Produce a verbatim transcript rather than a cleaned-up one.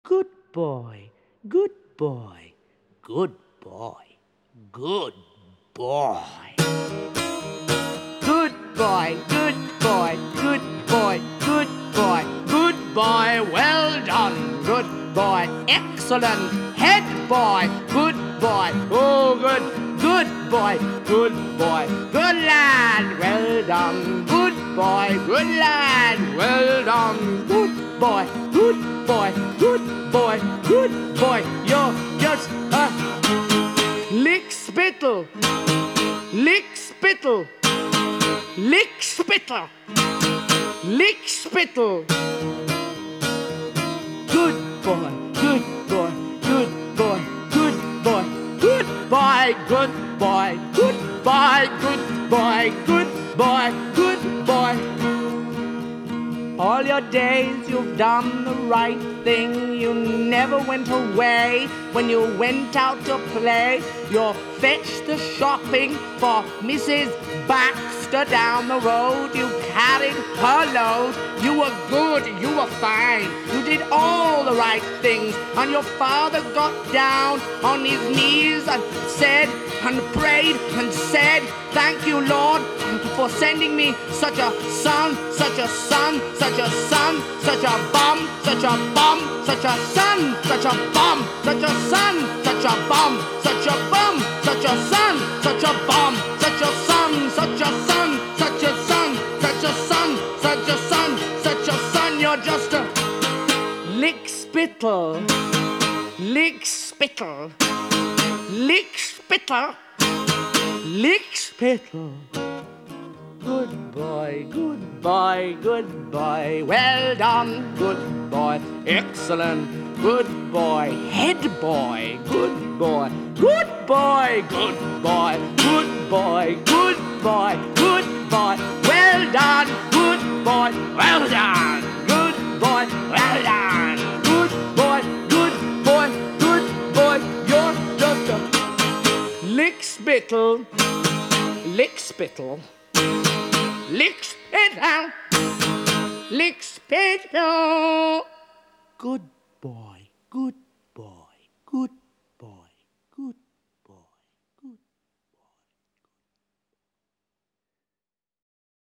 Good boy, good boy, good boy, good boy. Good boy, good boy, good boy, good boy, good boy, well done, good boy, excellent, head boy, good boy, oh good, good boy, good boy, good lad, well done, good boy, good lad, well done, good boy, good boy, good boy, good boy, you're just a lick spittle, lick spittle, lick spittle, lick spittle. Good boy, good boy, good boy, good boy, good boy, good boy, good boy, good boy, good boy, good boy. All your days you've done the right thing. You never went away when you went out to play. You fetched the shopping for Missus Baxter down the road. You carried her load. You were good, you were fine. You did all the right things. And your father got down on his knees and said and prayed and said, thank you, Lord, for sending me such a son, such a son, such a son, such a bum, such a bum, such a son, such a bum, such a son, such a bum, such a bum, such a son, such a bum, such a son, such a son, such a son, such a son, such a son, such a son. You're just a lick spittle, lick spittle, lick spittle, lick spittle. Good boy, good boy, good boy, well done, good boy, excellent, good boy, head boy, good boy, good boy, good boy, good boy, good boy, good boy, well done, good boy, well done, good boy, well done, good boy, good boy, good boy, you're just a lick spittle, lick spittle. Lick spittle, lick spittle. Good boy, good boy, good